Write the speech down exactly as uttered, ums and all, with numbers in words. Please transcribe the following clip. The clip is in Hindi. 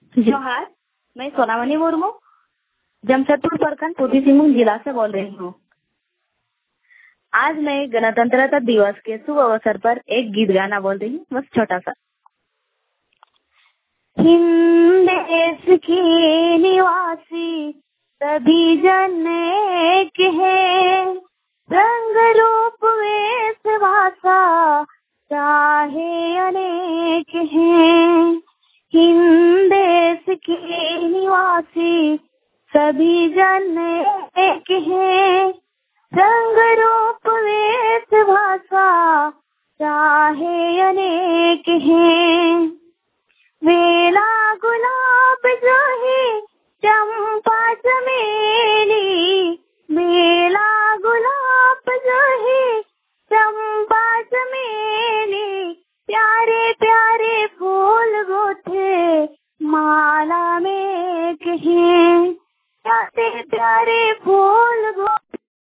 जोहार, मैं सोनामणि मुर्मू जमशेदपुर प्रखंड पूर्वी सिंहभूम जिला से बोल रही हूँ। आज मैं गणतंत्रता दिवस के शुभ अवसर पर एक गीत गाना बोल रही हूँ, बस छोटा सा। हिंद देश के निवासी सभी जन एक है, रंग रूप वेश भाषा चाहे अनेक हैं। हिंद देश के निवासी सभी जन एक है, रंग रूप वेश भाषा चाहे अनेक हैं। बेला गुलाब जो है चंपा चमेली, बेला गुलाब जो है चंपा चमेली, प्यारे प्यारे फूल गोथे माला में एक हैं, प्यारे प्यारे फूल गो